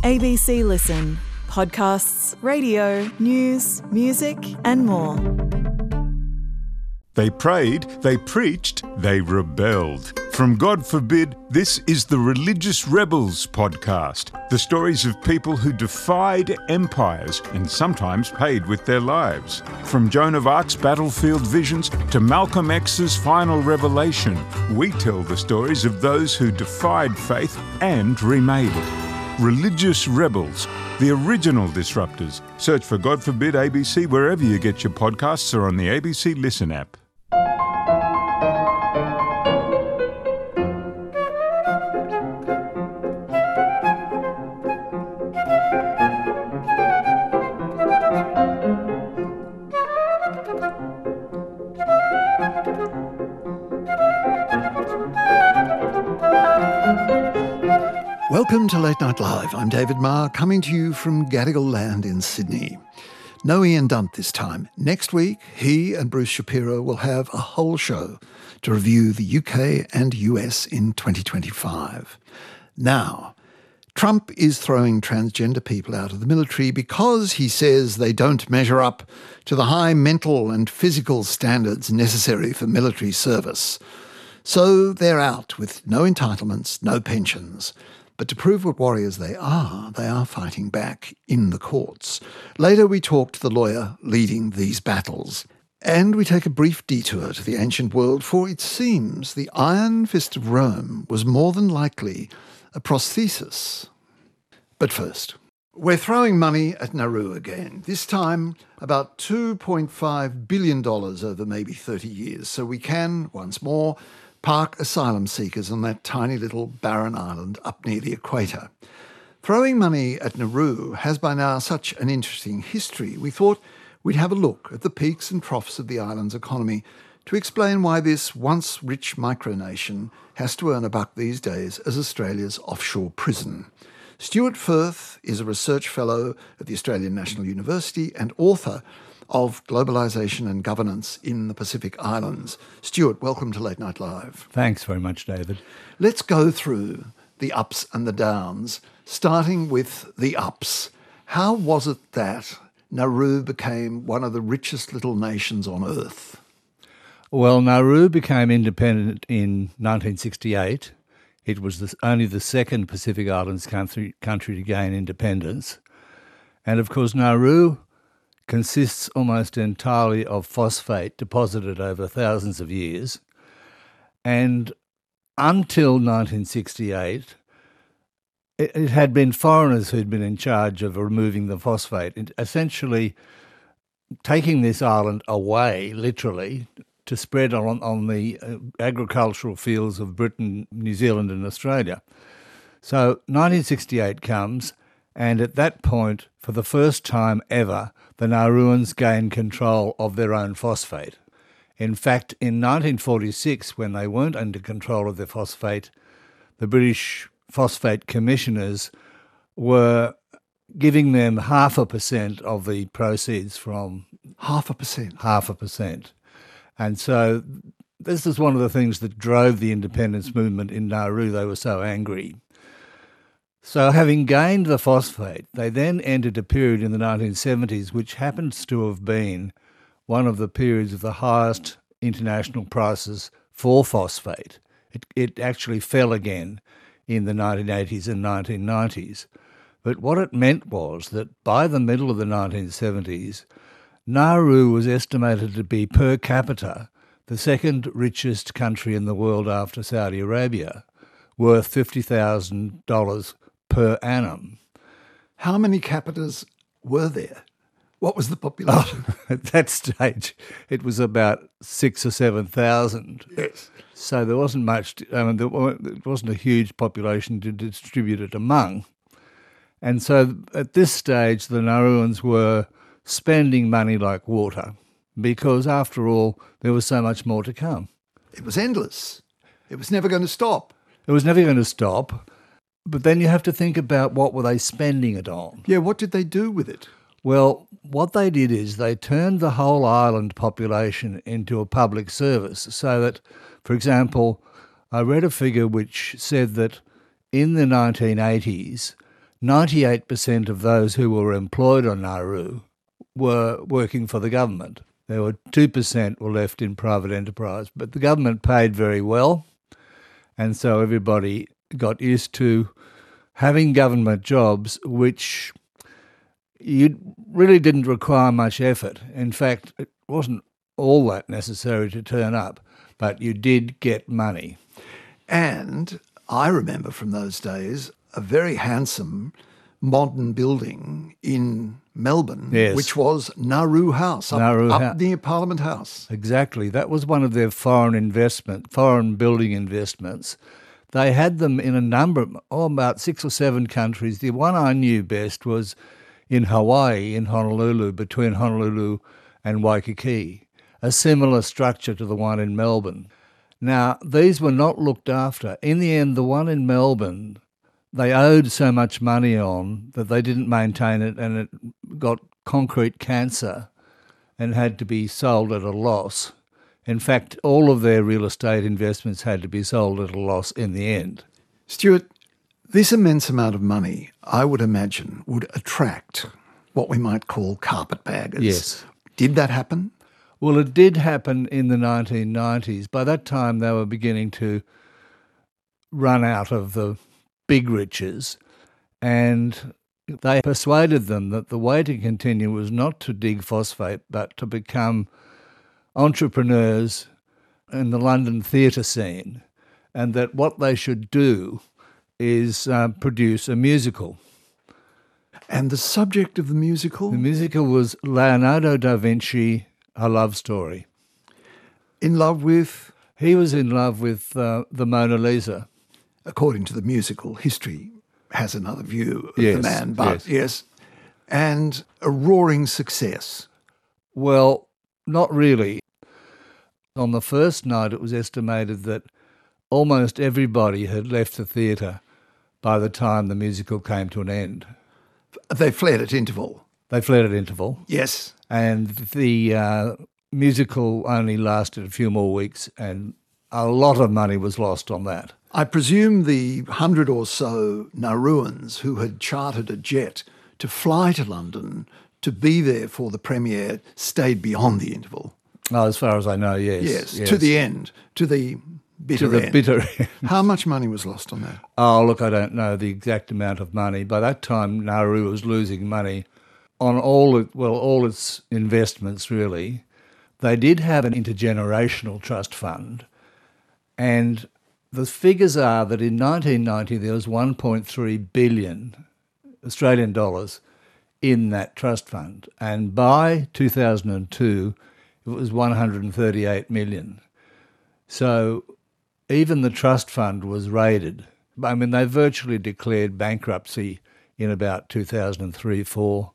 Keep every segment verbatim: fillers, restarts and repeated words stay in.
A B C Listen. Podcasts, radio, news, music and more. They prayed, they preached, they rebelled. From God Forbid, this is the Religious Rebels podcast. The stories of people who defied empires and sometimes paid with their lives. From Joan of Arc's battlefield visions to Malcolm X's final revelation, we tell the stories of those who defied faith and remade it. Religious Rebels, the original disruptors. Search for God Forbid A B C wherever you get your podcasts or on the A B C Listen app. Welcome to Late Night Live. I'm David Marr, coming to you from Gadigal Land in Sydney. No Ian Dunt this time. Next week, he and Bruce Shapiro will have a whole show to review the U K and U S in twenty twenty-five. Now, Trump is throwing transgender people out of the military because he says they don't measure up to the high mental and physical standards necessary for military service. So they're out with no entitlements, no pensions. But to prove what warriors they are, they are fighting back in the courts. Later we talk to the lawyer leading these battles. And we take a brief detour to the ancient world, for it seems the Iron Fist of Rome was more than likely a prosthesis. But first, we're throwing money at Nauru again, this time about two point five billion dollars over maybe thirty years, so we can, once more, park asylum seekers on that tiny little barren island up near the equator. Throwing money at Nauru has by now such an interesting history, we thought we'd have a look at the peaks and troughs of the island's economy to explain why this once rich micronation has to earn a buck these days as Australia's offshore prison. Stuart Firth is a research fellow at the Australian National University and author of Globalisation and Governance in the Pacific Islands. Stuart, welcome to Late Night Live. Thanks very much, David. Let's go through the ups and the downs, starting with the ups. How was it that Nauru became one of the richest little nations on earth? Well, Nauru became independent in nineteen sixty-eight. It was the, only the second Pacific Islands country, country to gain independence. And of course, Nauru consists almost entirely of phosphate deposited over thousands of years. And until nineteen sixty-eight, it, it had been foreigners who'd been in charge of removing the phosphate, it, essentially taking this island away, literally, to spread on, on the uh, agricultural fields of Britain, New Zealand and Australia. So nineteen sixty-eight comes, and at that point, for the first time ever, the Nauruans gained control of their own phosphate. In fact, in nineteen forty-six, when they weren't under control of their phosphate, the British Phosphate Commissioners were giving them half a percent of the proceeds from... Half a percent? Half a percent. And so this is one of the things that drove the independence movement in Nauru. They were so angry. So having gained the phosphate, they then entered a period in the nineteen seventies which happens to have been one of the periods of the highest international prices for phosphate. It, it actually fell again in the nineteen eighties and nineteen nineties. But what it meant was that by the middle of the nineteen seventies, Nauru was estimated to be per capita the second richest country in the world after Saudi Arabia, worth fifty thousand dollars per annum. How many capitas were there? What was the population? Oh, at that stage, it was about six or seven thousand. Yes. So there wasn't much, I mean, there wasn't a huge population to distribute it among. And so at this stage, the Nauruans were spending money like water because, after all, there was so much more to come. It was endless. It was never going to stop. It was never going to stop. But then you have to think about what were they spending it on. Yeah, what did they do with it? Well, what they did is they turned the whole island population into a public service so that, for example, I read a figure which said that in the nineteen eighties, ninety-eight percent of those who were employed on Nauru were working for the government. There were two percent were left in private enterprise, but the government paid very well, and so everybody got used to having government jobs which you really didn't require much effort. In fact, it wasn't all that necessary to turn up, but you did get money. And I remember from those days a very handsome modern building in Melbourne, Yes. which was Nauru House, up, Nauru up Hou- near Parliament House. Exactly. That was one of their foreign investment, foreign building investments. They had them in a number, oh, about six or seven countries. The one I knew best was in Hawaii, in Honolulu, between Honolulu and Waikiki, a similar structure to the one in Melbourne. Now, these were not looked after. In the end, the one in Melbourne, they owed so much money on that they didn't maintain it, and it got concrete cancer and had to be sold at a loss. In fact, all of their real estate investments had to be sold at a loss in the end. Stuart, this immense amount of money, I would imagine, would attract what we might call carpetbaggers. Yes. Did that happen? Well, it did happen in the nineteen nineties. By that time, they were beginning to run out of the big riches, and they persuaded them that the way to continue was not to dig phosphate, but to become entrepreneurs in the London theatre scene, and that what they should do is uh, produce a musical. And the subject of the musical? The musical was Leonardo da Vinci, A Love Story. In love with, He was in love with uh, the Mona Lisa. according to the musical, history has another view of Yes, the man, but yes. yes, and a roaring success. Well, not really. On the first night, it was estimated that almost everybody had left the theatre by the time the musical came to an end. They fled at interval. They fled at interval, Yes. and the uh, musical only lasted a few more weeks, and a lot of money was lost on that. I presume the hundred or so Nauruans who had chartered a jet to fly to London to be there for the premiere stayed beyond the interval. Oh, as far as I know, yes. Yes, to the end, to the bitter To the end. bitter end. How much money was lost on that? Oh, look, I don't know the exact amount of money. By that time, Nauru was losing money on all, it, well, all its investments, really. They did have an intergenerational trust fund, and the figures are that in nineteen ninety there was one point three billion Australian dollars in that trust fund, and by two thousand two it was one hundred thirty-eight million. So even the trust fund was raided. I mean, they virtually declared bankruptcy in about two thousand three four.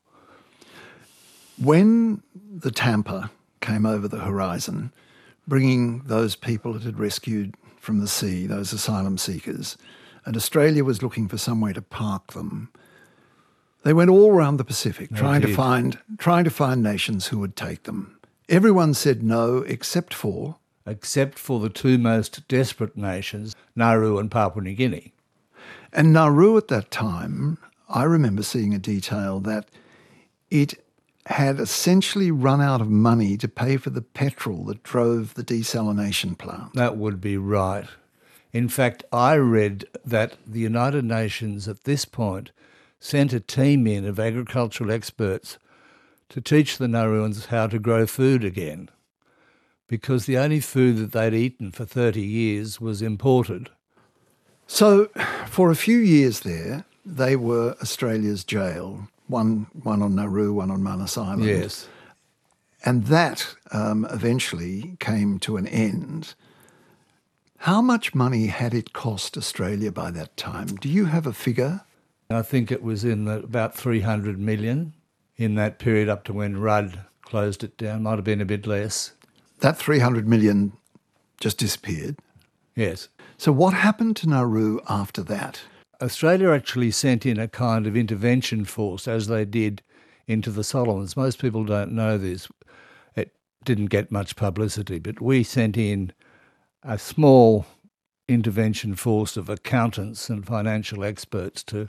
When the Tampa came over the horizon, bringing those people it had rescued from the sea, those asylum seekers, and Australia was looking for somewhere to park them, they went all around the Pacific They trying to did. find trying to find nations who would take them. Everyone said no except for, Except for the two most desperate nations, Nauru and Papua New Guinea. and Nauru at that time, I remember seeing a detail that it had essentially run out of money to pay for the petrol that drove the desalination plant. That would be right. In fact, I read that the United Nations at this point sent a team in of agricultural experts to teach the Nauruans how to grow food again, because the only food that they'd eaten for thirty years was imported. So for a few years there, they were Australia's jail, one, one on Nauru, one on Manus Island. Yes. And that um, eventually came to an end. How much money had it cost Australia by that time? Do you have a figure? I think it was in the, about three hundred million in that period up to when Rudd closed it down. Might have been a bit less. That three hundred million just disappeared. Yes. So what happened to Nauru after that? Australia actually sent in a kind of intervention force, as they did into the Solomons. Most people don't know this. It didn't get much publicity, but we sent in a small intervention force of accountants and financial experts to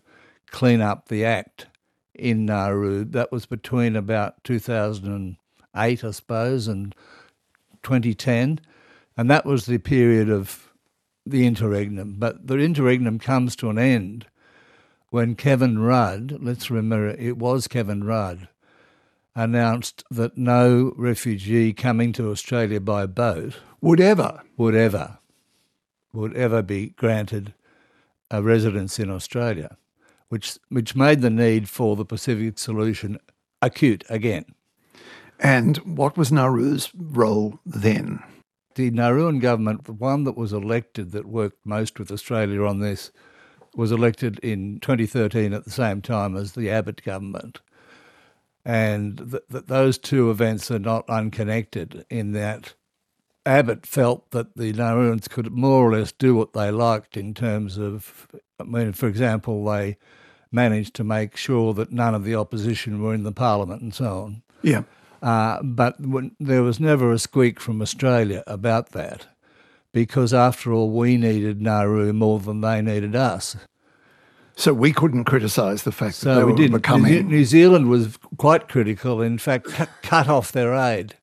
clean up the act in Nauru. That was between about two thousand eight, I suppose, and twenty ten, and that was the period of the interregnum. But the interregnum comes to an end when Kevin Rudd, let's remember it was Kevin Rudd, announced that no refugee coming to Australia by boat Would ever. would ever, would ever be granted a residence in Australia, which which made the need for the Pacific solution acute again. And what was Nauru's role then? The Nauruan government, the one that was elected that worked most with Australia on this, was elected in twenty thirteen at the same time as the Abbott government. And th- th- those two events are not unconnected in that Abbott felt that the Nauruans could more or less do what they liked in terms of, I mean, for example, they managed to make sure that none of the opposition were in the parliament and so on. Yeah. Uh, but when, there was never a squeak from Australia about that, because after all, we needed Nauru more than they needed us. So we couldn't criticise the fact that So they we were didn't. becoming... New New Zealand was quite critical, in fact, cut, cut off their aid.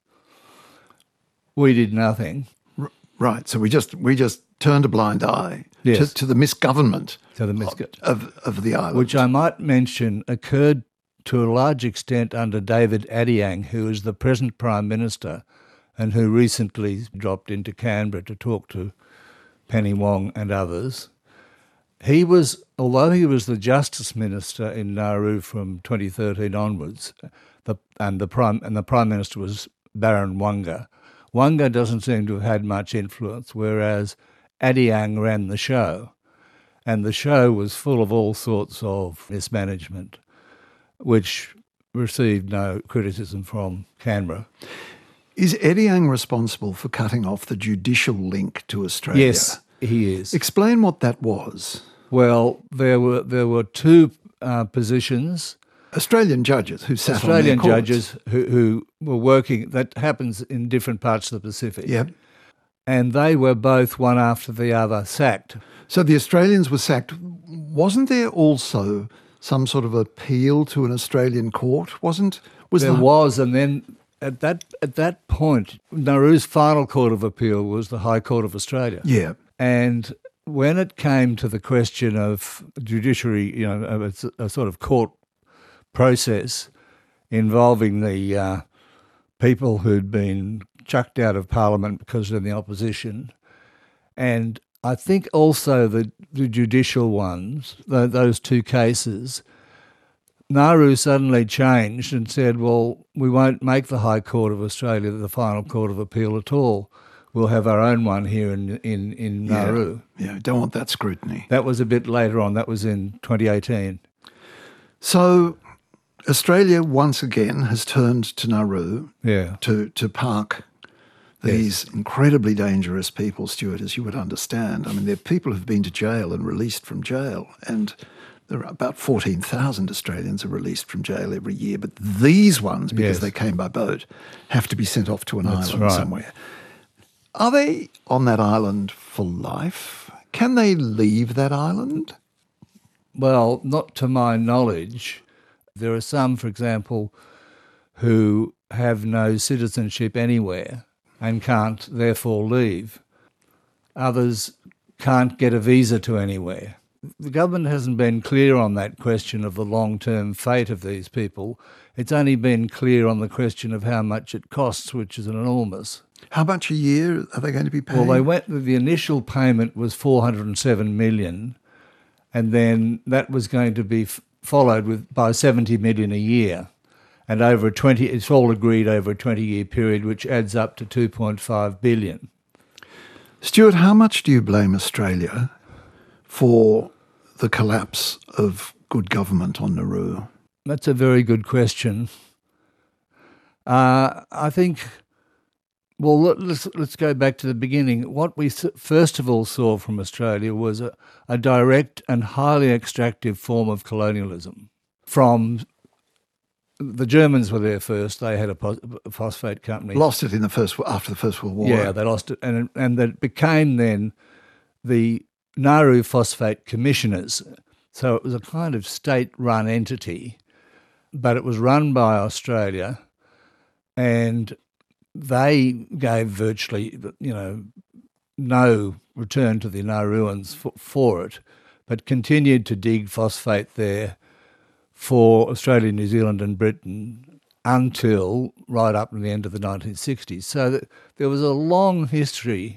We did nothing. R- Right, so we just we just turned a blind eye Yes. to, to the misgovernment To the misgo- of, of the island. which I might mention occurred to a large extent under David Adiang, who is the present Prime Minister and who recently dropped into Canberra to talk to Penny Wong and others. He was, although he was the Justice Minister in Nauru from twenty thirteen onwards, the, and the Prime and the Prime Minister was Baron Wanga, Wanga doesn't seem to have had much influence, whereas Adiang ran the show, and the show was full of all sorts of mismanagement, which received no criticism from Canberra. Is Ediang responsible for cutting off the judicial link to Australia? Yes, he is. Explain what that was. Well, there were there were two uh, positions, Australian judges who sat Australian on their courts. judges who, who were working, that happens in different parts of the Pacific. Yep. And they were both, one after the other, sacked. So the Australians were sacked. Wasn't there also some sort of appeal to an Australian court? Wasn't was There the, was, and then at that at that point, Nauru's final court of appeal was the High Court of Australia. Yeah. And when it came to the question of judiciary, you know, of a, a sort of court process involving the uh, people who'd been chucked out of Parliament because of the opposition, and I think also the, the judicial ones, th- those two cases, Nauru suddenly changed and said, well, we won't make the High Court of Australia the final court of appeal at all. We'll have our own one here in in, in Nauru. Yeah, don't want that scrutiny. That was a bit later on. That was in twenty eighteen. So Australia once again has turned to Nauru Yeah. to, to park these incredibly dangerous people, Stuart, as you would understand. I mean, there are people who've been to jail and released from jail, and there are about fourteen thousand Australians are released from jail every year. But these ones, because Yes. they came by boat, have to be sent off to an That's island right. somewhere. Are they on that island for life? Can they leave that island? Well, not to my knowledge. There are some, for example, who have no citizenship anywhere and can't therefore leave. Others can't get a visa to anywhere. The government hasn't been clear on that question of the long-term fate of these people. It's only been clear on the question of how much it costs, which is enormous. How much a year are they going to be paying? Well, they went. The initial payment was four hundred and seven million, and then that was going to be f- followed with by seventy million a year, and over a twenty. It's all agreed over a twenty-year period, which adds up to two point five billion. Stuart, how much do you blame Australia for the collapse of good government on Nauru? That's a very good question. Uh, I think. Well, let- let's let's go back to the beginning. What we s- first of all saw from Australia was a, a direct and highly extractive form of colonialism. From the Germans were there first; they had a, pos- a phosphate company. Lost it in the first after the First World War. Yeah, they lost it, and and that became then the Nauru Phosphate Commissioners, So it was a kind of state-run entity, but it was run by Australia, and they gave virtually, you know, no return to the Nauruans for, for it, but continued to dig phosphate there for Australia, New Zealand and Britain until right up to the end of the nineteen sixties. So that there was a long history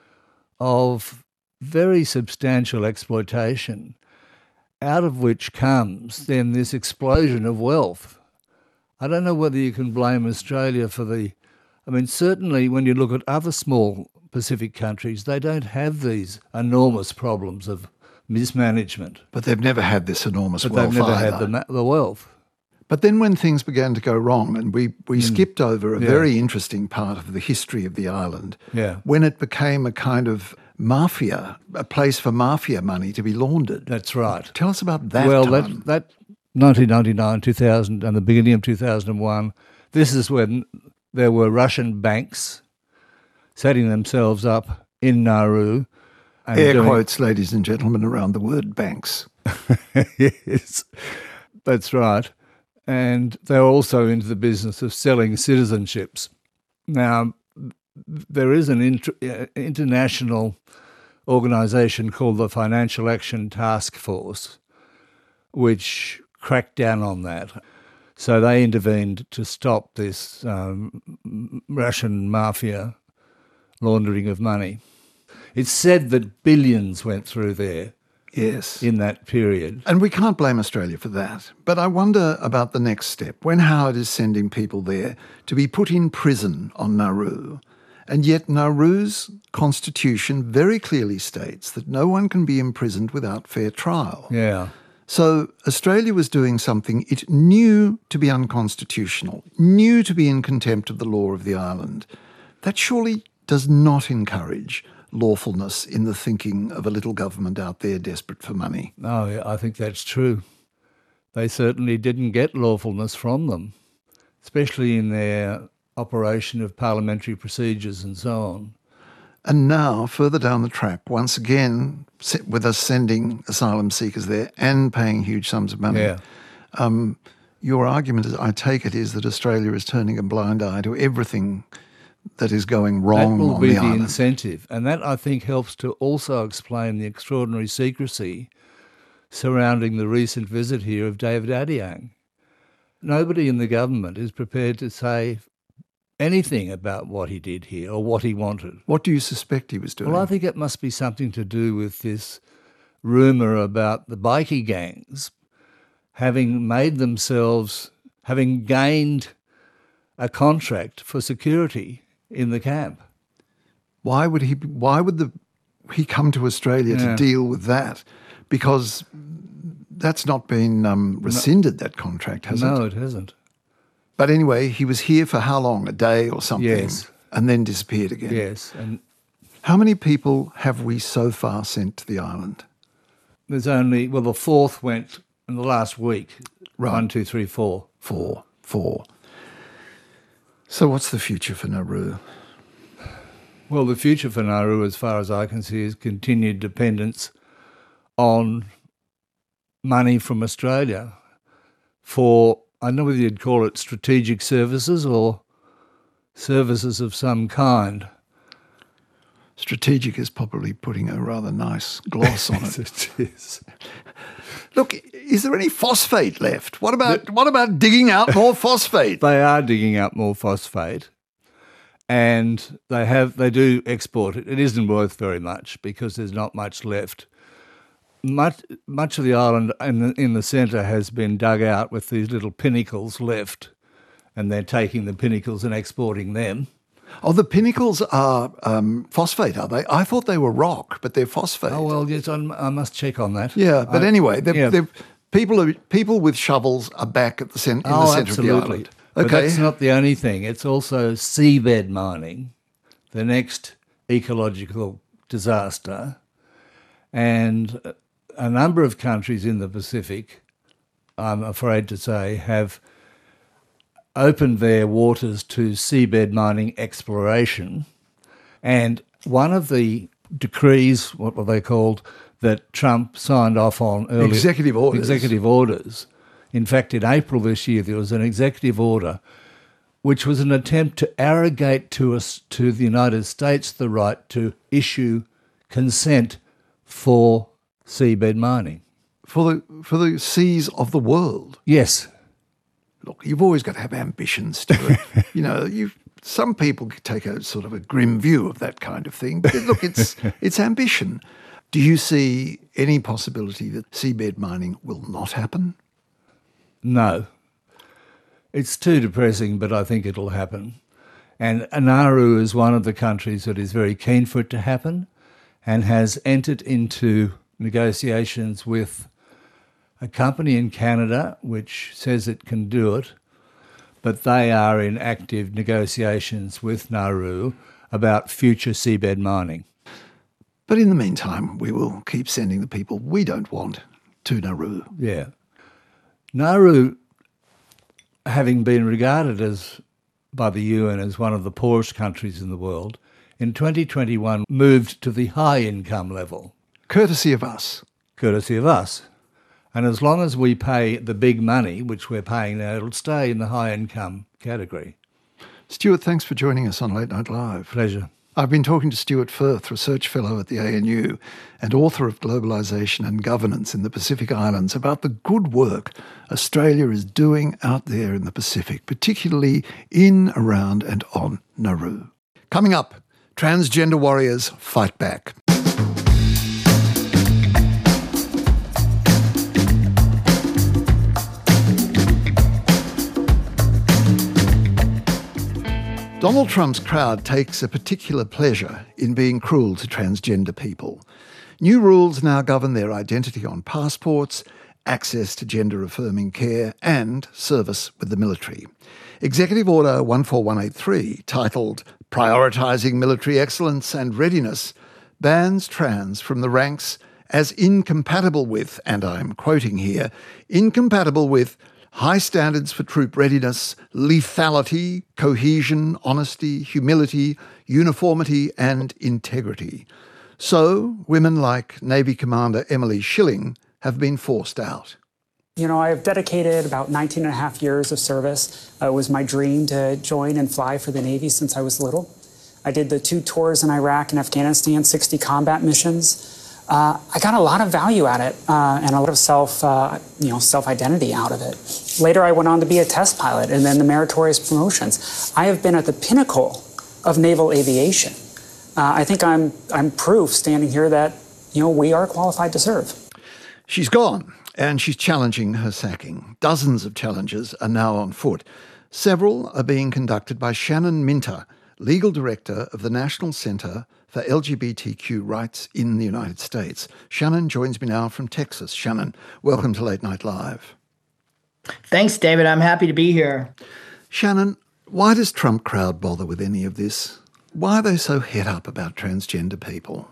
of very substantial exploitation, out of which comes then this explosion of wealth. I don't know whether you can blame Australia for the... I mean, certainly when you look at other small Pacific countries, they don't have these enormous problems of mismanagement. But they've never had this enormous but wealth they've never either. had the, ma- the wealth. But then when things began to go wrong, and we, we mm. skipped over a yeah. very interesting part of the history of the island, yeah. when it became a kind of mafia, a place for mafia money to be laundered. That's right. Tell us about that well, time. that, that nineteen ninety-nine, two thousand, and the beginning of two thousand one, this is when there were Russian banks setting themselves up in Nauru. And Air doing, quotes, ladies and gentlemen, around the word banks. Yes, that's right. And they're also into the business of selling citizenships. Now, there is an inter- international organisation called the Financial Action Task Force, which cracked down on that. So they intervened to stop this um, Russian mafia laundering of money. It's said that billions went through there. Yes. In that period. And we can't blame Australia for that. But I wonder about the next step. When Howard is sending people there to be put in prison on Nauru, and yet Nauru's constitution very clearly states that no one can be imprisoned without fair trial. Yeah. So Australia was doing something it knew to be unconstitutional, knew to be in contempt of the law of the island. That surely does not encourage lawfulness in the thinking of a little government out there desperate for money. No, yeah, I think that's true. They certainly didn't get lawfulness from them, especially in their operation of parliamentary procedures and so on. And now, further down the track, once again, with us sending asylum seekers there and paying huge sums of money, yeah. um, your argument, I take it, is that Australia is turning a blind eye to everything that is going wrong on the island. That will be the incentive. And that, I think, helps to also explain the extraordinary secrecy surrounding the recent visit here of David Addyang. Nobody in the government is prepared to say anything about what he did here or what he wanted. What do you suspect he was doing? Well, I think it must be something to do with this rumour about the bikie gangs having made themselves, having gained a contract for security in the camp. Why would he? Why would the he come to Australia yeah. to deal with that? Because that's not been um, rescinded. No, that contract has no, it? No, it hasn't. But anyway, he was here for how long? A day or something? Yes. And then disappeared again. Yes. And how many people have we so far sent to the island? There's only well, the fourth went in the last week. Right. One, two, three, four. Four. Four. So what's the future for Nauru? Well, the future for Nauru, as far as I can see, is continued dependence on money from Australia for, I don't know whether you'd call it strategic services or services of some kind. Strategic is probably putting a rather nice gloss on it. It is. Look, is there any phosphate left? What about what about digging out more phosphate? They are digging out more phosphate, and they have they do export it. It isn't worth very much because there's not much left. Much much of the island in the, in the centre has been dug out with these little pinnacles left, and they're taking the pinnacles and exporting them. Oh, the pinnacles are um, phosphate, are they? I thought they were rock, but they're phosphate. Oh, well, yes, I'm, I must check on that. Yeah, but I, anyway, they're, yeah. they're, people are, people with shovels are back at the cent- in oh, the centre absolutely. of the island. But Okay. that's not the only thing. It's also seabed mining, the next ecological disaster. And a number of countries in the Pacific, I'm afraid to say, have opened their waters to seabed mining exploration. And one of the decrees, what were they called, that Trump signed off on earlier. Executive orders. Executive orders. In fact, in April this year, there was an executive order which was an attempt to arrogate to us, to the United States, the right to issue consent for seabed mining. For the for the seas of the world. Yes. Look, you've always got to have ambitions, Stuart. you know, you some people take a sort of a grim view of that kind of thing. But look, it's it's ambition. Do you see any possibility that seabed mining will not happen? No. It's too depressing, but I think it'll happen. And Nauru is one of the countries that is very keen for it to happen and has entered into negotiations with a company in Canada which says it can do it, but they are in active negotiations with Nauru about future seabed mining. But in the meantime, we will keep sending the people we don't want to Nauru. Yeah. Nauru, having been regarded as by the U N as one of the poorest countries in the world, in twenty twenty-one moved to the high income level. Courtesy of us. Courtesy of us. And as long as we pay the big money, which we're paying now, it'll stay in the high income category. Stuart, thanks for joining us on Late Night Live. Pleasure. I've been talking to Stuart Firth, Research Fellow at the A N U and author of Globalisation and Governance in the Pacific Islands, about the good work Australia is doing out there in the Pacific, particularly in, around and on Nauru. Coming up, transgender warriors fight back. Donald Trump's crowd takes a particular pleasure in being cruel to transgender people. New rules now govern their identity on passports, access to gender-affirming care and service with the military. Executive Order one four one eight three, titled Prioritising Military Excellence and Readiness, bans trans from the ranks as incompatible with, and I'm quoting here, incompatible with high standards for troop readiness, lethality, cohesion, honesty, humility, uniformity and integrity. So, women like Navy Commander Emily Schilling have been forced out. You know, I've dedicated about nineteen and a half years of service. Uh, it was my dream to join and fly for the Navy since I was little. I did the two tours in Iraq and Afghanistan, sixty combat missions. Uh, I got a lot of value at it uh, and a lot of self, uh, you know, self-identity out of it. Later, I went on to be a test pilot and then the meritorious promotions. I have been at the pinnacle of naval aviation. Uh, I think I'm I'm proof standing here that, you know, we are qualified to serve. She's gone and she's challenging her sacking. Dozens of challenges are now on foot. Several are being conducted by Shannon Minter, Legal Director of the National Centre for L G B T Q Rights in the United States. Shannon joins me now from Texas. Shannon, welcome to Late Night Live. Thanks, David. I'm happy to be here. Shannon, why does Trump crowd bother with any of this? Why are they so het up about transgender people?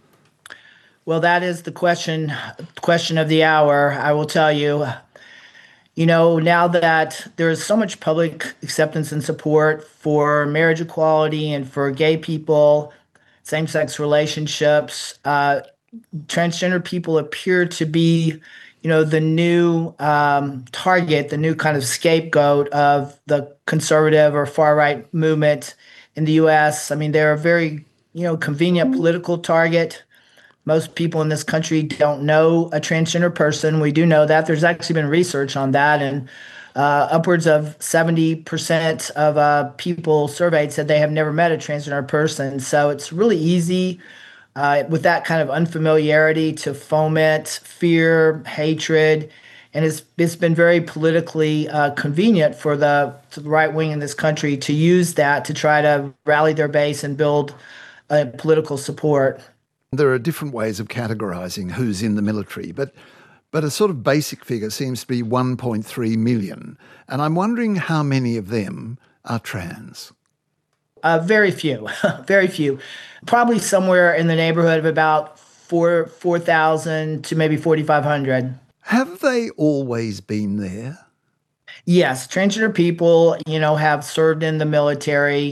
Well, that is the question, question of the hour, I will tell you. You know, now that there is so much public acceptance and support for marriage equality and for gay people, same-sex relationships, uh, transgender people appear to be, you know, the new um, target, the new kind of scapegoat of the conservative or far-right movement in the U S. I mean, they're a very, you know, convenient political target. Most people in this country don't know a transgender person. We do know that. There's actually been research on that, and uh, upwards of seventy percent of uh, people surveyed said they have never met a transgender person. So it's really easy uh, with that kind of unfamiliarity to foment fear, hatred, and it's, it's been very politically uh, convenient for the, for the right wing in this country to use that to try to rally their base and build uh, political support. There are different ways of categorising who's in the military, but but a sort of basic figure seems to be one point three million. And I'm wondering how many of them are trans. Uh, very few, very few. Probably somewhere in the neighborhood of about four four thousand to maybe forty-five hundred. Have they always been there? Yes, transgender people, you know, have served in the military.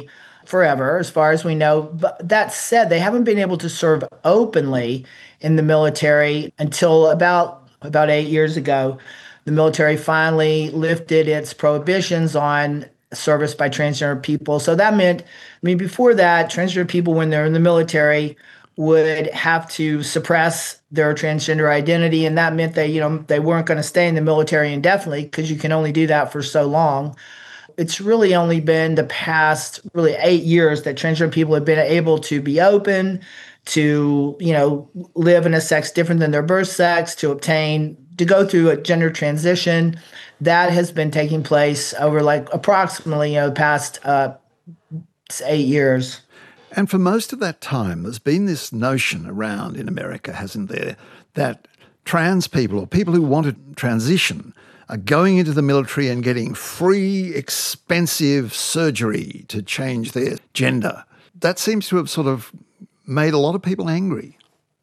forever, as far as we know. But that said, they haven't been able to serve openly in the military until about about eight years ago. The military finally lifted its prohibitions on service by transgender people. So that meant, I mean, before that, transgender people, when they're in the military, would have to suppress their transgender identity, and that meant that, you know, they weren't going to stay in the military indefinitely, because you can only do that for so long. It's really only been the past really eight years that transgender people have been able to be open, to, you know, live in a sex different than their birth sex, to obtain, to go through a gender transition. That has been taking place over like approximately, you know, the past uh, eight years. And for most of that time, there's been this notion around in America, hasn't there, that trans people or people who want to transition are going into the military and getting free, expensive surgery to change their gender. That seems to have sort of made a lot of people angry.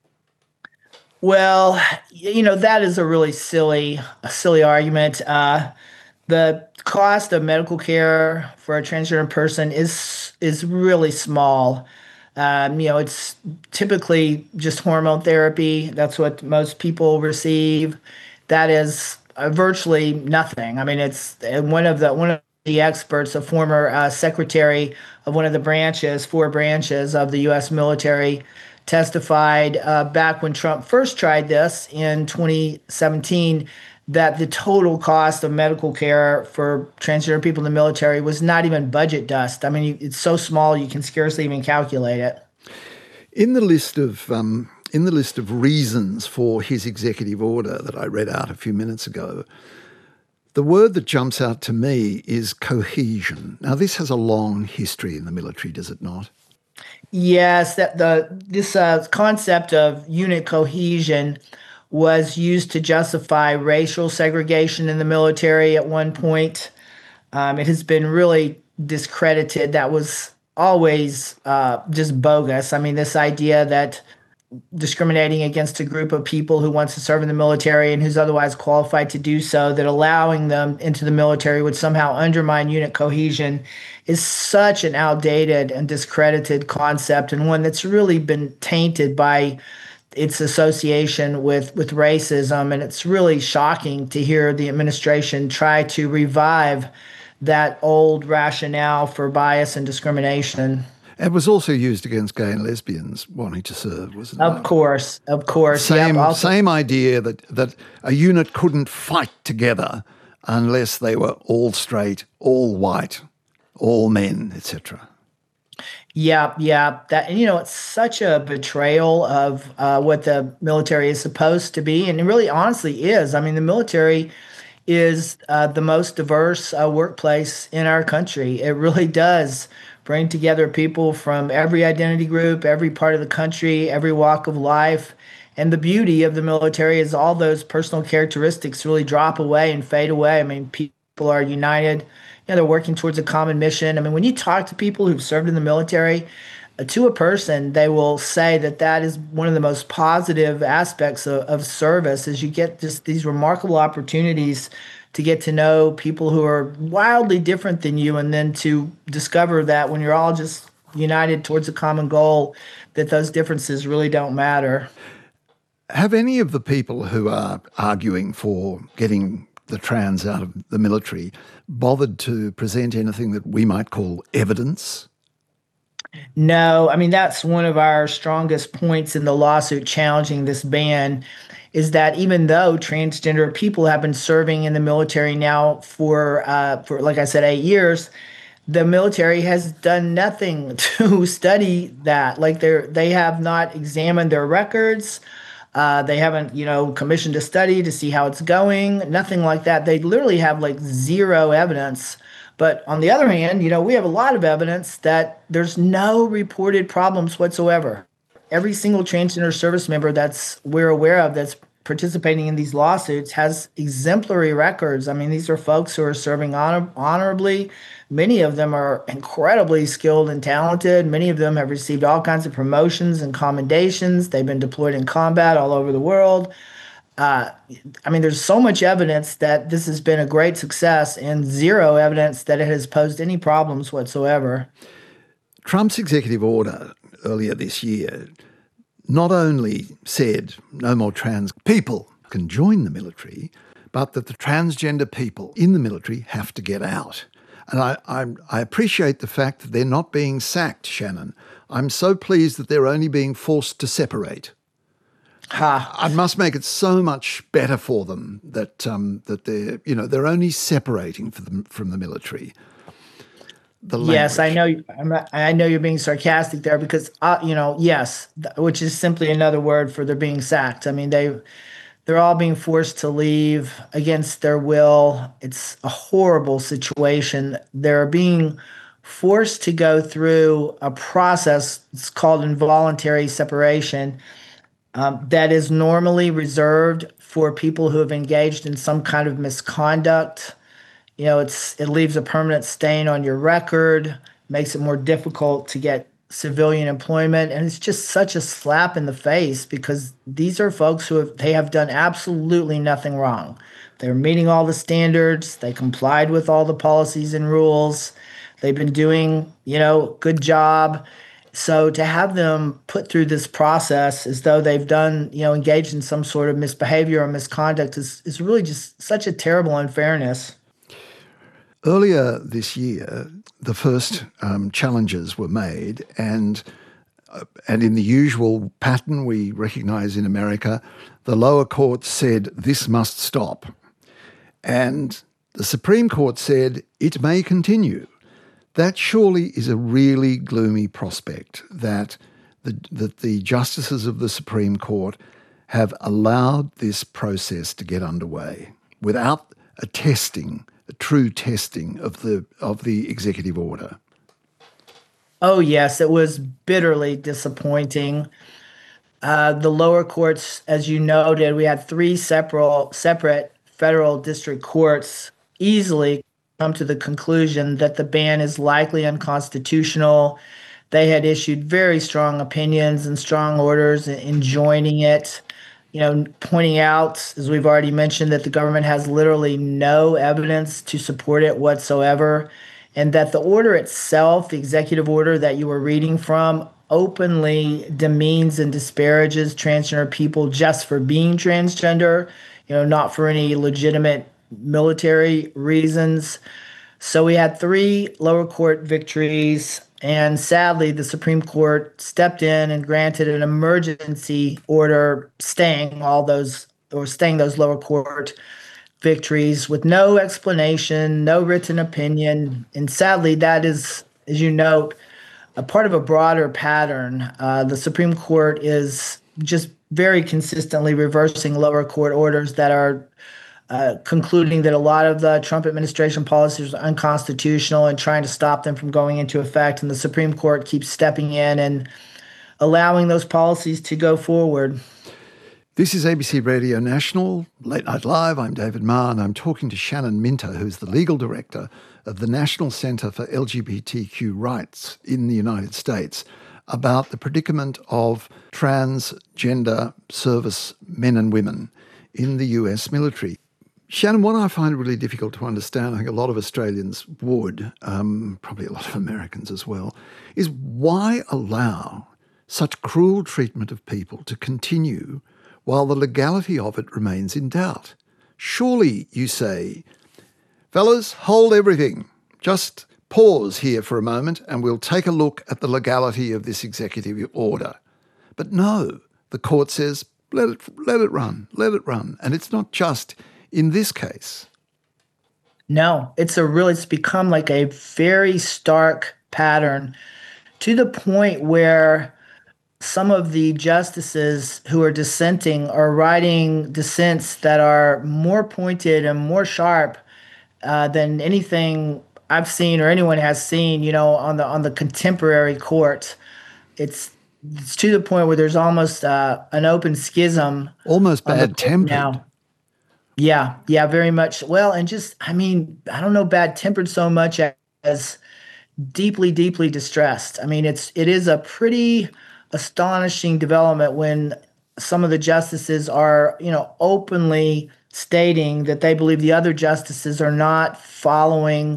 Well, you know, that is a really silly, a silly argument. Uh, the cost of medical care for a transgender person is is really small. Um, you know, it's typically just hormone therapy. That's what most people receive. That is uh, virtually nothing. I mean, it's one of the one of the experts, a former uh, secretary of one of the branches, four branches of the U S military, testified uh, back when Trump first tried this in twenty seventeen that the total cost of medical care for transgender people in the military was not even budget dust. I mean, it's so small you can scarcely even calculate it. In the list of um, in the list of reasons for his executive order that I read out a few minutes ago, the word that jumps out to me is cohesion. Now, this has a long history in the military, does it not? Yes, that the this uh, concept of unit cohesion was used to justify racial segregation in the military at one point. Um, it has been really discredited. That was always uh, just bogus. I mean, this idea that discriminating against a group of people who wants to serve in the military and who's otherwise qualified to do so, that allowing them into the military would somehow undermine unit cohesion, is such an outdated and discredited concept, and one that's really been tainted by its association with, with racism. And it's really shocking to hear the administration try to revive that old rationale for bias and discrimination. It was also used against gay and lesbians wanting to serve, wasn't it? Of course, of course. Same, yep, also- same idea that, that a unit couldn't fight together unless they were all straight, all white, all men, et cetera. Yeah, yeah. That, and you know, it's such a betrayal of uh, what the military is supposed to be, and it really honestly is. I mean, the military is uh, the most diverse uh, workplace in our country. It really does bring together people from every identity group, every part of the country, every walk of life. And the beauty of the military is all those personal characteristics really drop away and fade away. I mean, people are united. You know, they're working towards a common mission. I mean, when you talk to people who've served in the military, uh, to a person, they will say that that is one of the most positive aspects of, of service, is you get just these remarkable opportunities to get to know people who are wildly different than you, and then to discover that when you're all just united towards a common goal, that those differences really don't matter. Have any of the people who are arguing for getting the trans out of the military bothered to present anything that we might call evidence? No, I mean, that's one of our strongest points in the lawsuit challenging this ban, is that even though transgender people have been serving in the military now for, uh, for like I said, eight years, the military has done nothing to study that. Like they they have not examined their records. Uh, they haven't, you know, commissioned a study to see how it's going, nothing like that. They literally have like zero evidence. But on the other hand, you know, we have a lot of evidence that there's no reported problems whatsoever. Every single transgender service member that's we're aware of that's participating in these lawsuits has exemplary records. I mean, these are folks who are serving honor- honorably. Many of them are incredibly skilled and talented. Many of them have received all kinds of promotions and commendations. They've been deployed in combat all over the world. Uh, I mean, there's so much evidence that this has been a great success and zero evidence that it has posed any problems whatsoever. Trump's executive order earlier this year not only said no more trans people can join the military, but that the transgender people in the military have to get out. And I, I, I appreciate the fact that they're not being sacked, Shannon. I'm so pleased that they're only being forced to separate. Ha. I must make it so much better for them that um, that they're you know they're only separating for them from the military. The yes, I language. know. I'm not, I know you're being sarcastic there because uh, you know yes, th- which is simply another word for they're being sacked. I mean they they're all being forced to leave against their will. It's a horrible situation. They're being forced to go through a process. It's called involuntary separation. Um, that is normally reserved for people who have engaged in some kind of misconduct. You know, it's it leaves a permanent stain on your record, makes it more difficult to get civilian employment, and it's just such a slap in the face because these are folks who have they have done absolutely nothing wrong. They're meeting all the standards, they complied with all the policies and rules, they've been doing, you know, good job. So to have them put through this process as though they've done, you know, engaged in some sort of misbehavior or misconduct is, is really just such a terrible unfairness. Earlier this year, the first um, challenges were made, and uh, and in the usual pattern we recognise in America, the lower court said this must stop, and the Supreme Court said it may continue. That surely is a really gloomy prospect that the, that the justices of the Supreme Court have allowed this process to get underway without a testing, a true testing of the of the executive order. Oh, yes, it was bitterly disappointing. Uh, the lower courts, as you noted, we had three separate, separate federal district courts easily come to the conclusion that the ban is likely unconstitutional. They had issued very strong opinions and strong orders enjoining it, you know, pointing out, as we've already mentioned, that the government has literally no evidence to support it whatsoever, and that the order itself, the executive order that you were reading from, openly demeans and disparages transgender people just for being transgender, you know, not for any legitimate military reasons. So we had three lower court victories, and sadly, the Supreme Court stepped in and granted an emergency order staying all those or staying those lower court victories with no explanation, no written opinion. And sadly, that is, as you note, a part of a broader pattern. Uh, the Supreme Court is just very consistently reversing lower court orders that are uh, concluding that a lot of the Trump administration policies are unconstitutional and trying to stop them from going into effect. And the Supreme Court keeps stepping in and allowing those policies to go forward. This is A B C Radio National, Late Night Live. I'm David Marr, and I'm talking to Shannon Minter, who's the legal director of the National Centre for L G B T Q Rights in the United States, about the predicament of transgender service men and women in the U S military. Shannon, what I find really difficult to understand, I think a lot of Australians would, um, probably a lot of Americans as well, is why allow such cruel treatment of people to continue while the legality of it remains in doubt? Surely, you say, fellas, hold everything. Just pause here for a moment and we'll take a look at the legality of this executive order. But no, the court says, let it, let it run, let it run. And it's not just in this case. No, it's a really, it's become like a very stark pattern to the point where some of the justices who are dissenting are writing dissents that are more pointed and more sharp uh, than anything I've seen or anyone has seen, you know, on the on the contemporary court. It's it's to the point where there's almost uh, an open schism. Almost bad-tempered. Now. Yeah, yeah, very much. Well, and just, I mean, I don't know, bad-tempered so much as deeply, deeply distressed. I mean, it's it is a pretty astonishing development when some of the justices are, you know, openly stating that they believe the other justices are not following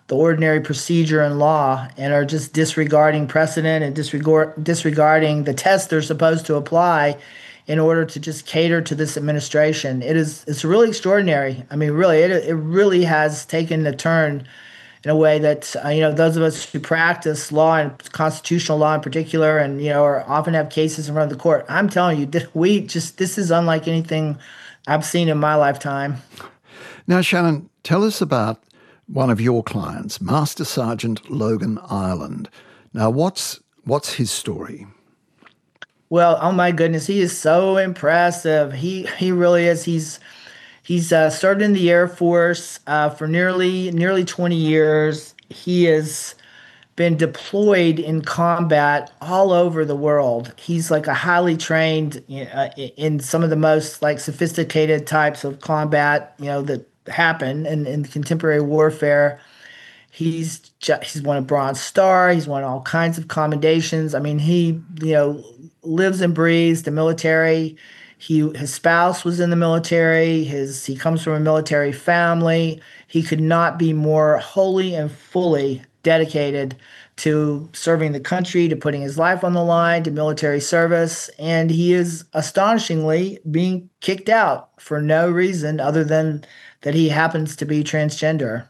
the ordinary procedure in law and are just disregarding precedent and disregard, disregarding the tests they're supposed to apply in order to just cater to this administration. It is it's really extraordinary. I mean, really, it it really has taken a turn in a way that uh, you know those of us who practice law and constitutional law in particular, and you know, or often have cases in front of the court. I'm telling you, we just this is unlike anything I've seen in my lifetime. Now, Shannon, tell us about one of your clients, Master Sergeant Logan Ireland. Now, what's what's his story? Well, oh my goodness, he is so impressive. He he really is. He's he's uh, served in the Air Force uh, for nearly nearly twenty years. He has been deployed in combat all over the world. He's like a highly trained uh, in some of the most like sophisticated types of combat, you know, that happen in, in contemporary warfare. He's just, he's won a Bronze Star. He's won all kinds of commendations. I mean, he, you know, lives and breathes the military. He his spouse was in the military. His he comes from a military family. He could not be more wholly and fully dedicated to serving the country, to putting his life on the line, to military service. And he is astonishingly being kicked out for no reason other than that he happens to be transgender.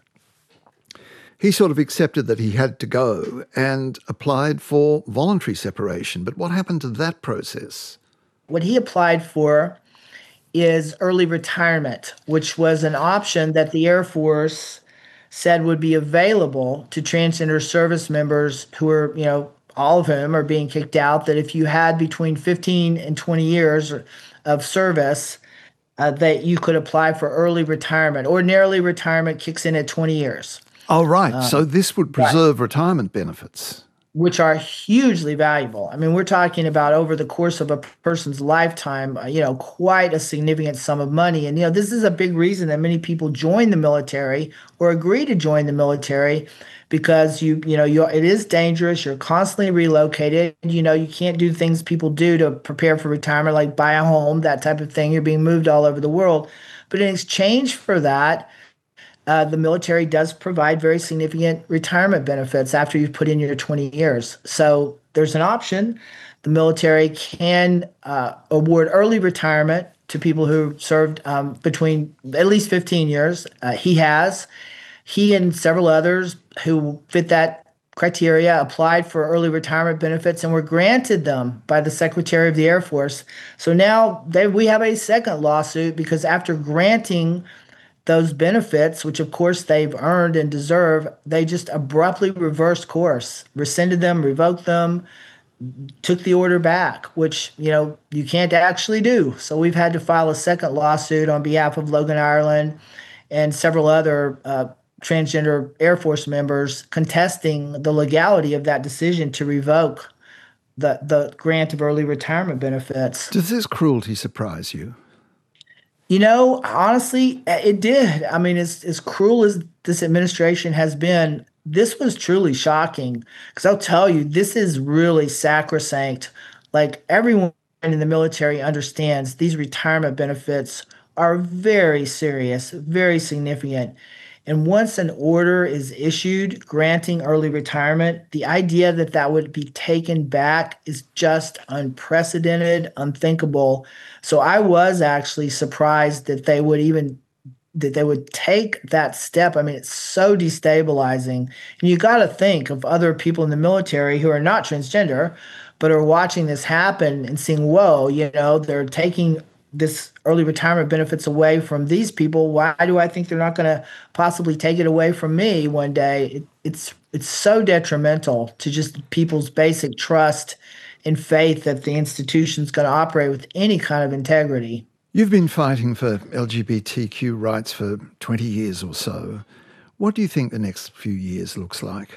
He sort of accepted that he had to go and applied for voluntary separation. But what happened to that process? What he applied for is early retirement, which was an option that the Air Force said would be available to transgender service members who are, you know, all of whom are being kicked out, that if you had between fifteen and twenty years of service, uh, that you could apply for early retirement. Ordinarily, retirement kicks in at twenty years. Oh, right. Um, so this would preserve right. retirement benefits. Which are hugely valuable. I mean, we're talking about over the course of a person's lifetime, uh, you know, quite a significant sum of money. And, you know, this is a big reason that many people join the military or agree to join the military because, you you know, you it is dangerous. You're constantly relocated. You know, you can't do things people do to prepare for retirement, like buy a home, that type of thing. You're being moved all over the world. But in exchange for that, Uh, the military does provide very significant retirement benefits after you've put in your twenty years. So there's an option. The military can uh, award early retirement to people who served um, between at least fifteen years. Uh, he has. He and several others who fit that criteria applied for early retirement benefits and were granted them by the Secretary of the Air Force. So now they, we have a second lawsuit because after granting those benefits, which of course they've earned and deserve, they just abruptly reversed course, rescinded them, revoked them, took the order back, which, you know, you can't actually do. So we've had to file a second lawsuit on behalf of Logan Ireland and several other uh, transgender Air Force members contesting the legality of that decision to revoke the, the grant of early retirement benefits. Does this cruelty surprise you? You know, honestly, it did. I mean, as, as cruel as this administration has been, this was truly shocking. Because I'll tell you, this is really sacrosanct. Like, everyone in the military understands these retirement benefits are very serious, very significant. And once an order is issued granting early retirement, the idea that that would be taken back is just unprecedented, unthinkable. So I was actually surprised that they would even that they would take that step. I mean, it's so destabilizing. And you got to think of other people in the military who are not transgender, but are watching this happen and seeing, whoa, you know, they're taking this early retirement benefits away from these people. Why do I think they're not going to possibly take it away from me one day? It, it's it's so detrimental to just people's basic trust and faith that the institution's going to operate with any kind of integrity. You've been fighting for L G B T Q rights for twenty years or so. What do you think the next few years looks like?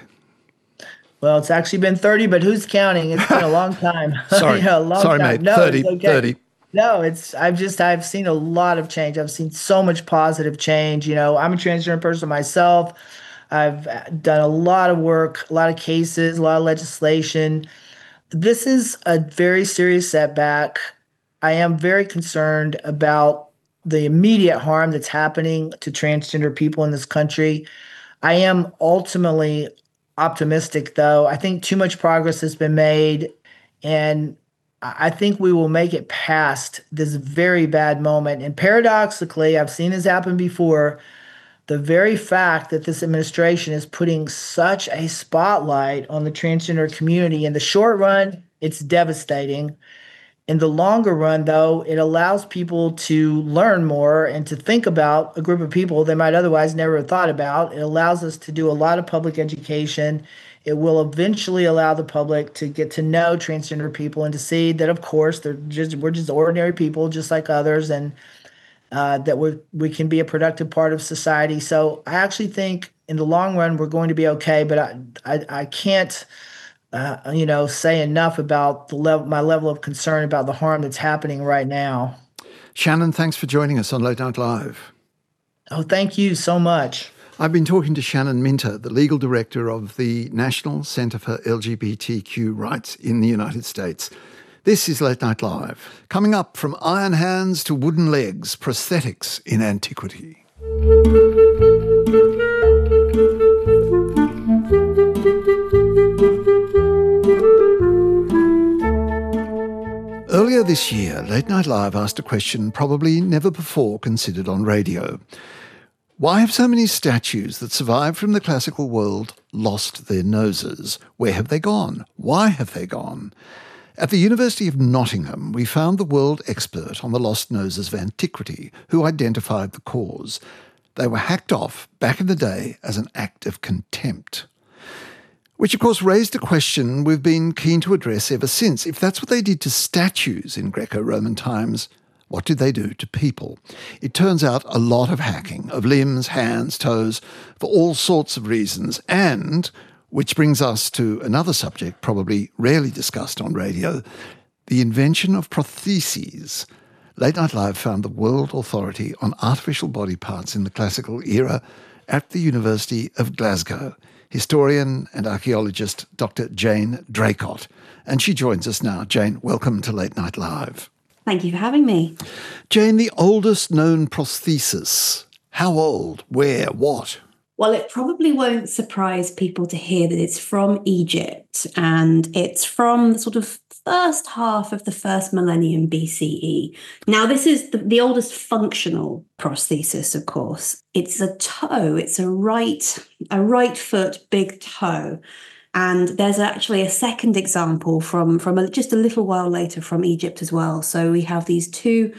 Well, it's actually been thirty, but who's counting? It's been a long time. Sorry, you know, a long Sorry time. mate, No, thirty, it's okay. thirty. No, it's, I've just, I've seen a lot of change. I've seen so much positive change. You know, I'm a transgender person myself. I've done a lot of work, a lot of cases, a lot of legislation. This is a very serious setback. I am very concerned about the immediate harm that's happening to transgender people in this country. I am ultimately optimistic, though. I think too much progress has been made, and I think we will make it past this very bad moment. And paradoxically, I've seen this happen before. The very fact that this administration is putting such a spotlight on the transgender community, in the short run, it's devastating. In the longer run, though, it allows people to learn more and to think about a group of people they might otherwise never have thought about. It allows us to do a lot of public education. It will eventually allow the public to get to know transgender people and to see that, of course, they're just we're just ordinary people, just like others, and uh, that we we can be a productive part of society. So I actually think in the long run we're going to be okay. But I I, I can't. Uh, you know, say enough about the level, my level of concern about the harm that's happening right now. Shannon, thanks for joining us on Late Night Live. Oh, thank you so much. I've been talking to Shannon Minter, the legal director of the National Centre for L G B T Q Rights in the United States. This is Late Night Live. Coming up, from iron hands to wooden legs, prosthetics in antiquity. Earlier this year, Late Night Live asked a question probably never before considered on radio. Why have so many statues that survived from the classical world lost their noses? Where have they gone? Why have they gone? At the University of Nottingham, we found the world expert on the lost noses of antiquity who identified the cause. They were hacked off back in the day as an act of contempt. Which, of course, raised a question we've been keen to address ever since. If that's what they did to statues in Greco-Roman times, what did they do to people? It turns out a lot of hacking of limbs, hands, toes, for all sorts of reasons. And, which brings us to another subject probably rarely discussed on radio, the invention of prostheses. Late Night Live found the World Authority on Artificial Body Parts in the Classical Era at the University of Glasgow. Historian and archaeologist Doctor Jane Draycott. And she joins us now. Jane, welcome to Late Night Live. Thank you for having me. Jane, the oldest known prosthesis. How old? Where? What? Well, it probably won't surprise people to hear that it's from Egypt, and it's from the sort of first half of the first millennium B C E. Now, this is the, the oldest functional prosthesis, of course. It's a toe. It's a right, a right foot big toe. And there's actually a second example from, from a, just a little while later from Egypt as well. So we have these two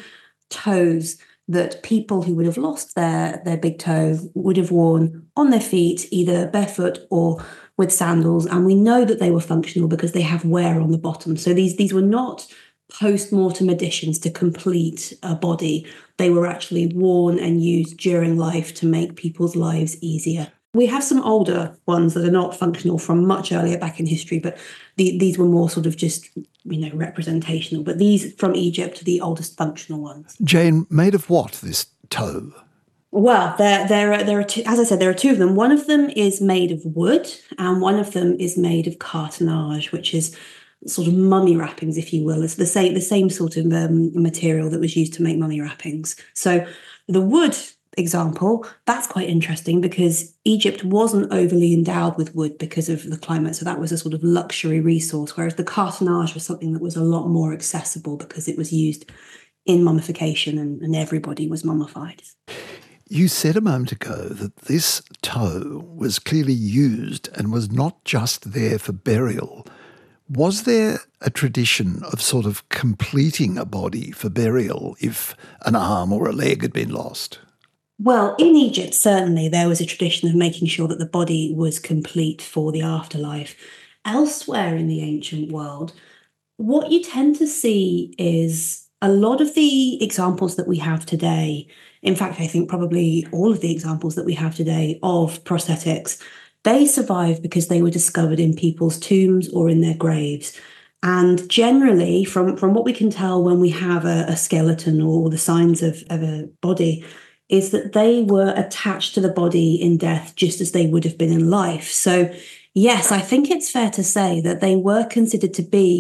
toes that people who would have lost their, their big toe would have worn on their feet, either barefoot or with sandals. And we know that they were functional because they have wear on the bottom. So these, these were not post-mortem additions to complete a body. They were actually worn and used during life to make people's lives easier. We have some older ones that are not functional from much earlier back in history, but the, these were more sort of just, you know, representational. But these from Egypt are the oldest functional ones. Jane, made of what, this toe? Well, there, there are, there are two, as I said, there are two of them. One of them is made of wood, and one of them is made of cartonnage, which is sort of mummy wrappings, if you will. It's the same, the same sort of um, material that was used to make mummy wrappings. So the wood example, that's quite interesting because Egypt wasn't overly endowed with wood because of the climate. So that was a sort of luxury resource, whereas the cartonnage was something that was a lot more accessible because it was used in mummification and, and everybody was mummified. You said a moment ago that this toe was clearly used and was not just there for burial. Was there a tradition of sort of completing a body for burial if an arm or a leg had been lost? Well, in Egypt, certainly, there was a tradition of making sure that the body was complete for the afterlife. Elsewhere in the ancient world, what you tend to see is a lot of the examples that we have today, in fact, I think probably all of the examples that we have today of prosthetics, they survive because they were discovered in people's tombs or in their graves. And generally, from, from what we can tell when we have a, a skeleton or the signs of, of a body, is that they were attached to the body in death just as they would have been in life. So yes, I think it's fair to say that they were considered to be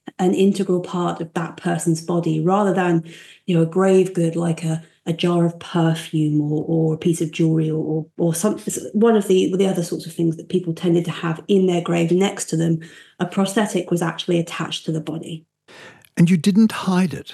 an integral part of that person's body, rather than, you know, a grave good like a, a jar of perfume or, or a piece of jewelry or, or, or some, one of the, the other sorts of things that people tended to have in their grave next to them. A prosthetic was actually attached to the body. And you didn't hide it?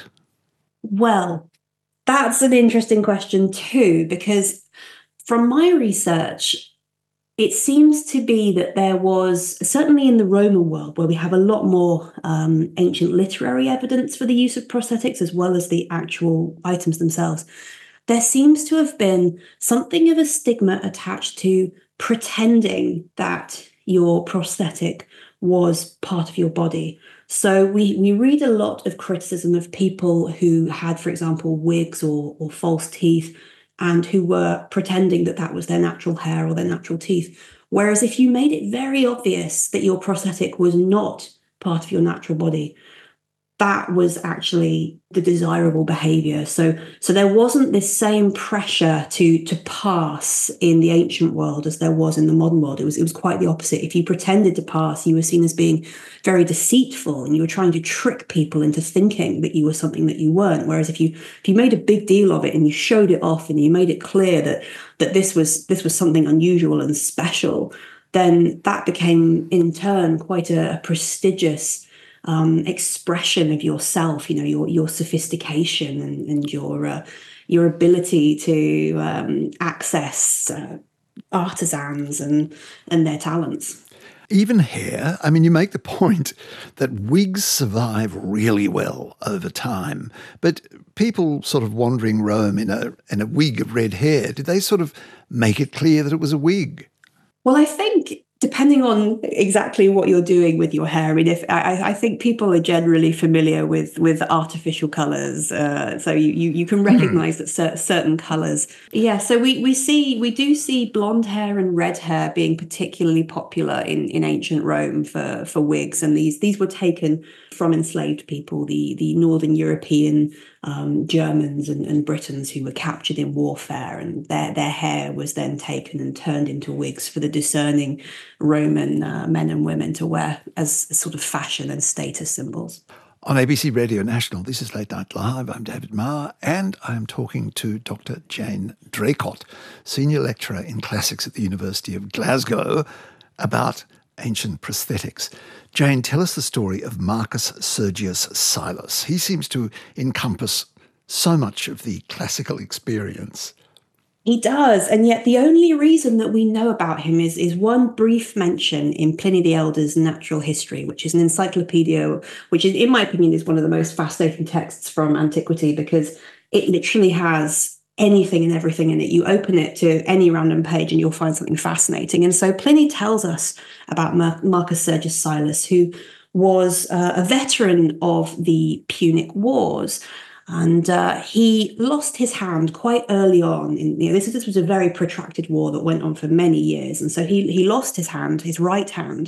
Well, that's an interesting question too, because from my research, it seems to be that there was, certainly in the Roman world, where we have a lot more um, ancient literary evidence for the use of prosthetics, as well as the actual items themselves, there seems to have been something of a stigma attached to pretending that your prosthetic was part of your body. So we, we read a lot of criticism of people who had, for example, wigs or, or false teeth, and who were pretending that that was their natural hair or their natural teeth. Whereas if you made it very obvious that your prosthetic was not part of your natural body, that was actually the desirable behavior. So, so there wasn't this same pressure to, to pass in the ancient world as there was in the modern world. It was, it was quite the opposite. If you pretended to pass, you were seen as being very deceitful, and you were trying to trick people into thinking that you were something that you weren't. Whereas if you, if you made a big deal of it and you showed it off and you made it clear that, that this was, this was something unusual and special, then that became in turn quite a, a prestigious Um, expression of yourself, you know, your your sophistication and, and your uh, your ability to um, access uh, artisans and and their talents. Even hair, I mean, you make the point that wigs survive really well over time, but people sort of wandering Rome in a in a wig of red hair, did they sort of make it clear that it was a wig? Well, I think, depending on exactly what you're doing with your hair, I mean, if I, I think people are generally familiar with with artificial colours, uh, so you, you you can recognise that cer- certain colours. Yeah, so we we see we do see blonde hair and red hair being particularly popular in, in ancient Rome for for wigs, and these these were taken from enslaved people, the the Northern European um, Germans and, and Britons who were captured in warfare, and their their hair was then taken and turned into wigs for the discerning Roman uh, men and women to wear as sort of fashion and status symbols. On A B C Radio National, this is Late Night Live. I'm David Marr, and I'm talking to Doctor Jane Draycott, Senior Lecturer in Classics at the University of Glasgow, about ancient prosthetics. Jane, tell us the story of Marcus Sergius Silas. He seems to encompass so much of the classical experience. He does, and yet the only reason that we know about him is, is one brief mention in Pliny the Elder's Natural History, which is an encyclopedia, which is, in my opinion, is one of the most fascinating texts from antiquity, because it literally has anything and everything in it. You open it to any random page and you'll find something fascinating. And so Pliny tells us about Mar- Marcus Sergius Silas, who was uh, a veteran of the Punic Wars. And uh, he lost his hand quite early on. In, you know, this, this was a very protracted war that went on for many years. And so he, he lost his hand, his right hand.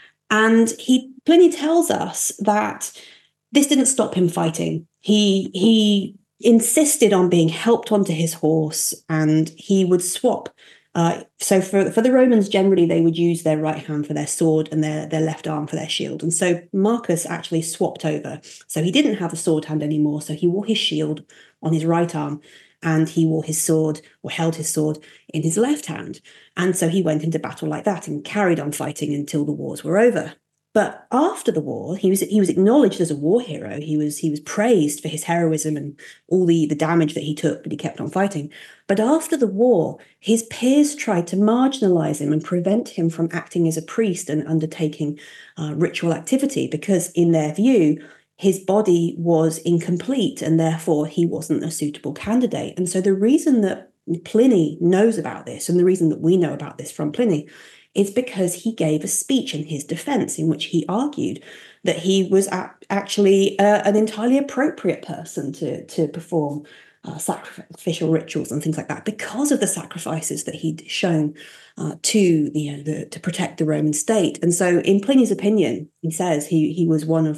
And he Pliny tells us that this didn't stop him fighting. He he insisted on being helped onto his horse, and he would swap. Uh, so for, for the Romans, generally, they would use their right hand for their sword and their, their left arm for their shield. And so Marcus actually swapped over. So he didn't have a sword hand anymore. So he wore his shield on his right arm, and he wore his sword, or held his sword, in his left hand. And so he went into battle like that and carried on fighting until the wars were over. But after the war, he was he was acknowledged as a war hero. He was he was praised for his heroism and all the, the damage that he took, but he kept on fighting. But after the war, his peers tried to marginalize him and prevent him from acting as a priest and undertaking uh, ritual activity, because in their view, his body was incomplete and therefore he wasn't a suitable candidate. And so the reason that Pliny knows about this, and the reason that we know about this from Pliny, is because he gave a speech in his defense in which he argued that he was a- actually uh, an entirely appropriate person to, to perform uh, sacrificial rituals and things like that, because of the sacrifices that he'd shown uh, to you know the, to protect the Roman state. And so in Pliny's opinion, he says he he was one of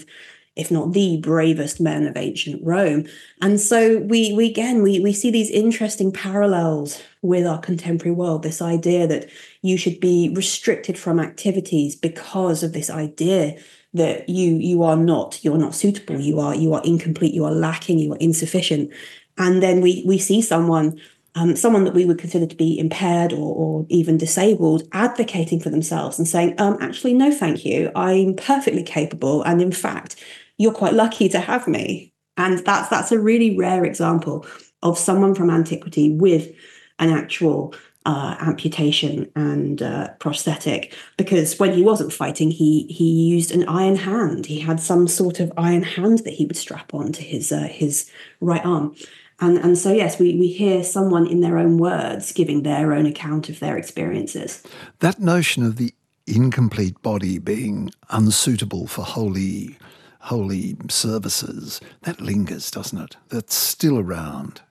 if not the bravest men of ancient Rome. And so we, we again, we, we see these interesting parallels with our contemporary world, this idea that you should be restricted from activities because of this idea that you you are not, you're not suitable, you are you are incomplete, you are lacking, you are insufficient. And then we we see someone Um, someone that we would consider to be impaired or, or even disabled advocating for themselves and saying, um, actually, no, thank you. I'm perfectly capable. And in fact, you're quite lucky to have me. And that's that's a really rare example of someone from antiquity with an actual uh, amputation and uh, prosthetic, because when he wasn't fighting, he he used an iron hand. He had some sort of iron hand that he would strap on to his, uh, his right arm. And, and so, yes, we, we hear someone in their own words giving their own account of their experiences. That notion of the incomplete body being unsuitable for holy, holy services, that lingers, doesn't it? That's still around.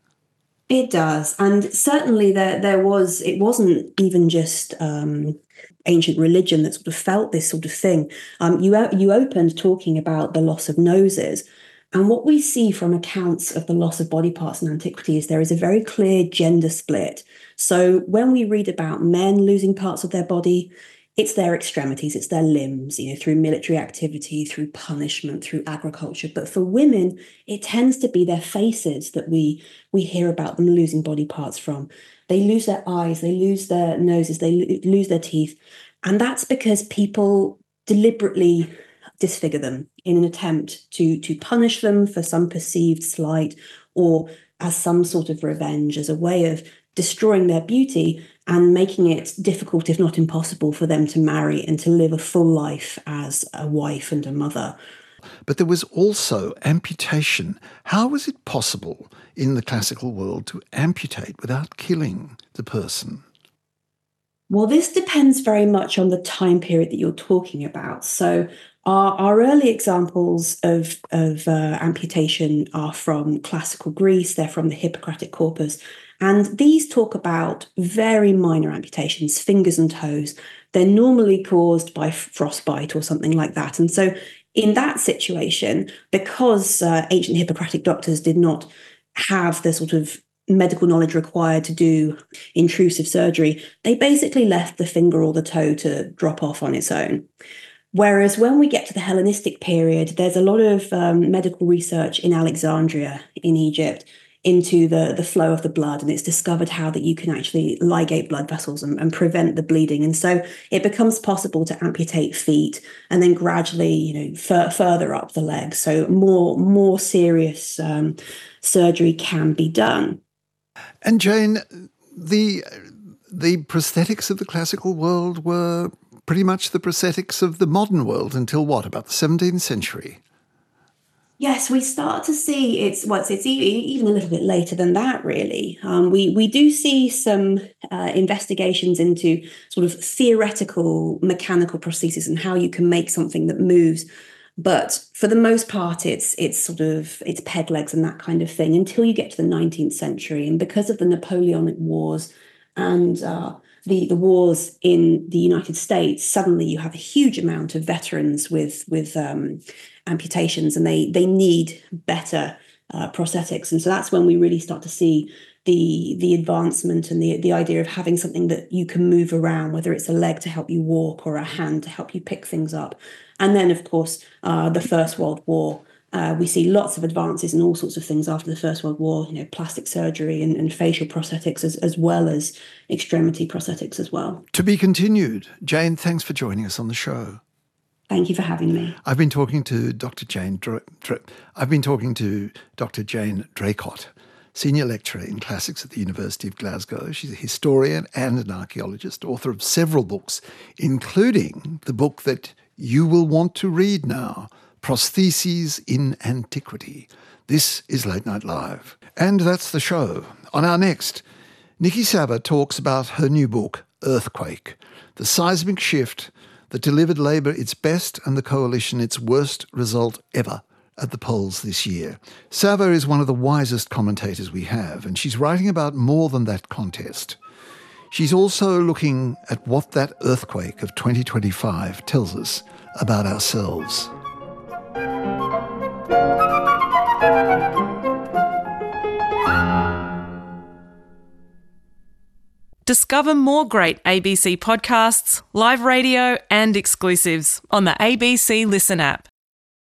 It does. And certainly there, there was, it wasn't even just um, ancient religion that sort of felt this sort of thing. Um, you, you opened talking about the loss of noses. And what we see from accounts of the loss of body parts in antiquity is there is a very clear gender split. So when we read about men losing parts of their body, it's their extremities, it's their limbs, you know, through military activity, through punishment, through agriculture. But for women, it tends to be their faces that we we hear about them losing body parts from. They lose their eyes, they lose their noses, they lo- lose their teeth. And that's because people deliberately disfigure them in an attempt to, to punish them for some perceived slight or as some sort of revenge, as a way of destroying their beauty and making it difficult, if not impossible, for them to marry and to live a full life as a wife and a mother. But there was also amputation. How was it possible in the classical world to amputate without killing the person? Well, this depends very much on the time period that you're talking about. So Our, our early examples of, of uh, amputation are from classical Greece. They're from the Hippocratic corpus. And these talk about very minor amputations, fingers and toes. They're normally caused by frostbite or something like that. And so in that situation, because uh, ancient Hippocratic doctors did not have the sort of medical knowledge required to do intrusive surgery, they basically left the finger or the toe to drop off on its own. Whereas when we get to the Hellenistic period, there's a lot of um, medical research in Alexandria in Egypt into the, the flow of the blood, and it's discovered how that you can actually ligate blood vessels and, and prevent the bleeding. And so it becomes possible to amputate feet and then gradually, you know, f- further up the legs. So more, more serious um, surgery can be done. And Jane, the the prosthetics of the classical world were pretty much the prosthetics of the modern world until what, about the seventeenth century? Yes, we start to see it's well, it's, it's even a little bit later than that, really. Um, we we do see some uh, investigations into sort of theoretical mechanical prosthesis and how you can make something that moves. But for the most part, it's it's sort of it's peg legs and that kind of thing until you get to the nineteenth century. And because of the Napoleonic Wars and uh, the, the wars in the United States, suddenly you have a huge amount of veterans with with um, amputations, and they they need better uh, prosthetics. And so that's when we really start to see the the advancement and the the idea of having something that you can move around, whether it's a leg to help you walk or a hand to help you pick things up. And then, of course, uh, the First World War. Uh, we see lots of advances in all sorts of things after the First World War, you know, plastic surgery and, and facial prosthetics, as, as well as extremity prosthetics as well. To be continued. Jane, thanks for joining us on the show. Thank you for having me. I've been talking to Doctor Jane. Dra- Dra- I've been talking to Doctor Jane Draycott, Senior Lecturer in Classics at the University of Glasgow. She's a historian and an archaeologist, author of several books, including the book that you will want to read now, Prostheses in Antiquity. This is Late Night Live. And that's the show. On our next, Nikki Sava talks about her new book, Earthquake, the seismic shift that delivered Labour its best and the Coalition its worst result ever at the polls this year. Sava is one of the wisest commentators we have, and she's writing about more than that contest. She's also looking at what that earthquake of twenty twenty-five tells us about ourselves. Discover more great A B C podcasts, live radio and exclusives on the A B C Listen app.